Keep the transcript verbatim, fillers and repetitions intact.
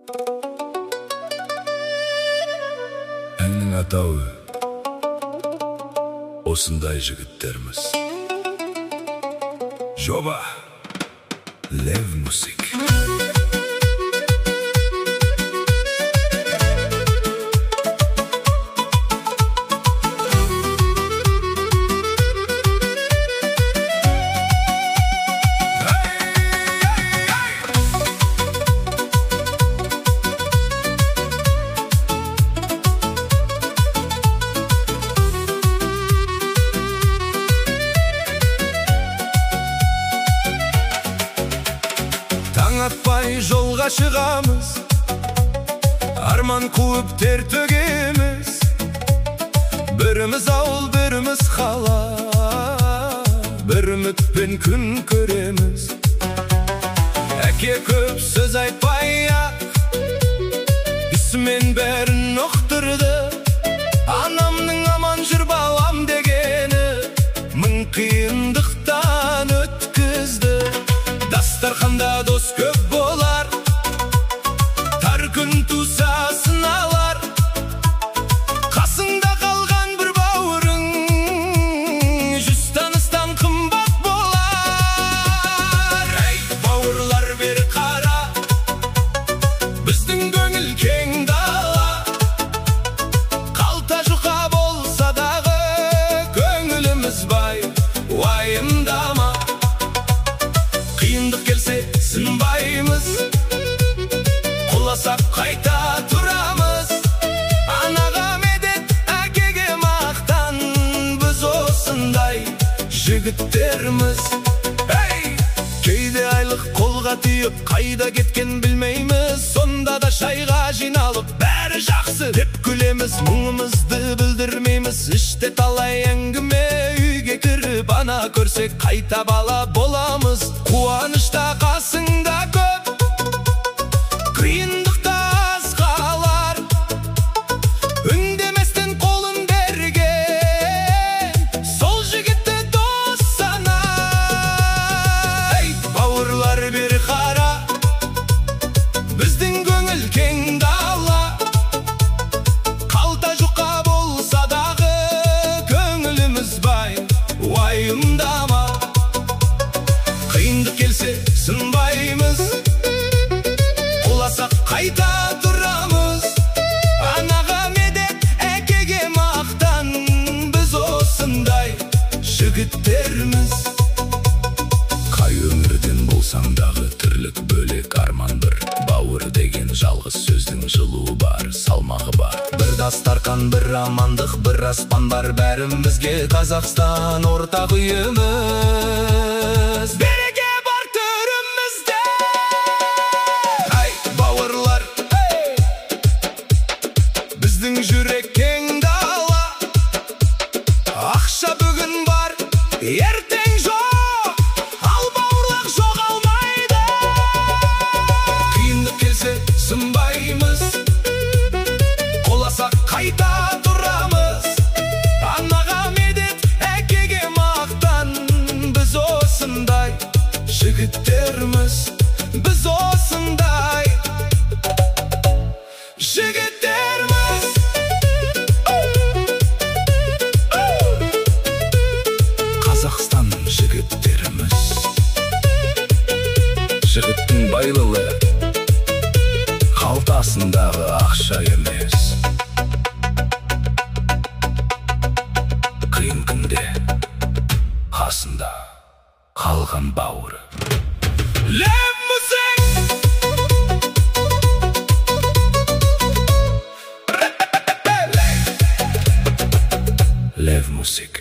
Әннің атауы осындай жігіттерміз. Жоба Лев Мусик. Таң атпай жолға шығамыз, арман қуып тер төгеміз. Біріміз ауыл, біріміз қала, бір үмітпен күн көреміз. Әке көп сөз айтпай-ақ, ісімен бәрін ұқтырды. Анамның аман жүр балам дегені, мың қиындықтан өткізді. Дастарханда дос көп болар, тар күн туса сыналар. Қасыңда қалған бір бауырың, жүз таныстан қымбат болар. Әй, бауырлар бері қара, біздің көңіл кең дала. Қалта жұқа болса дағы, көңіліміз бай, уайымдама. Қиындық келсе сынбаймыз, құласақ қайта тұрамыз. Анаға медет, әкеге мақтан, біз осындай жігіттерміз. Эй! Кейде айлық қолға тиіп, қайда кеткен білмейміз. Сонда да шайға жиналып, бәрі жақсы деп күлеміз. Мұңымызды білдірмейміз, іште талай әңгіме. Үйге кіріп ана көрсек, қайта бала боламыз. Қуанышта қасыңда көп, қиындықта аз қалар. Үндеместен қолын берген, сол жігітті дос сана. Ей, бауырлар бері қара, біздің көңіл кең дала. Қалта жұқа болса дағы, көңіліміз бай, уайымдама. Қиындық келсе сынбаймыз, құласақ қайта тұрамыз. Анаға медет, әкеге мақтан, біз осындай жігіттерміз. Қай өмірден болсаң дағы, тірлік бөлек, арман бір. Бауыр деген жалғыз сөздің жылуы бар, салмағы бар. Бір дастархан, бір амандық, бір аспан бар. Бәрімізге Қазақстан ортақ үйіміз. Береке бар төрімізде. Ай, бауырлар, біздің жүрек кең дала. Ақша бүгін бар, ертең жоқ, ал бауырлақ жоғалмайды. Қиындық келсе сынбаймыз, құласақ қайта тұрамыз. Анаға медет, әкеге мақтан, біз осындай жігіттерміз. Біз осындай жігіттерміз. Қазақстанның жігіттеріміз. Жігіттің байлығы қалтасындағы ақша емес. Қиын күнде қасында қалған бауыры. Лев Мусик! Лев Мусик.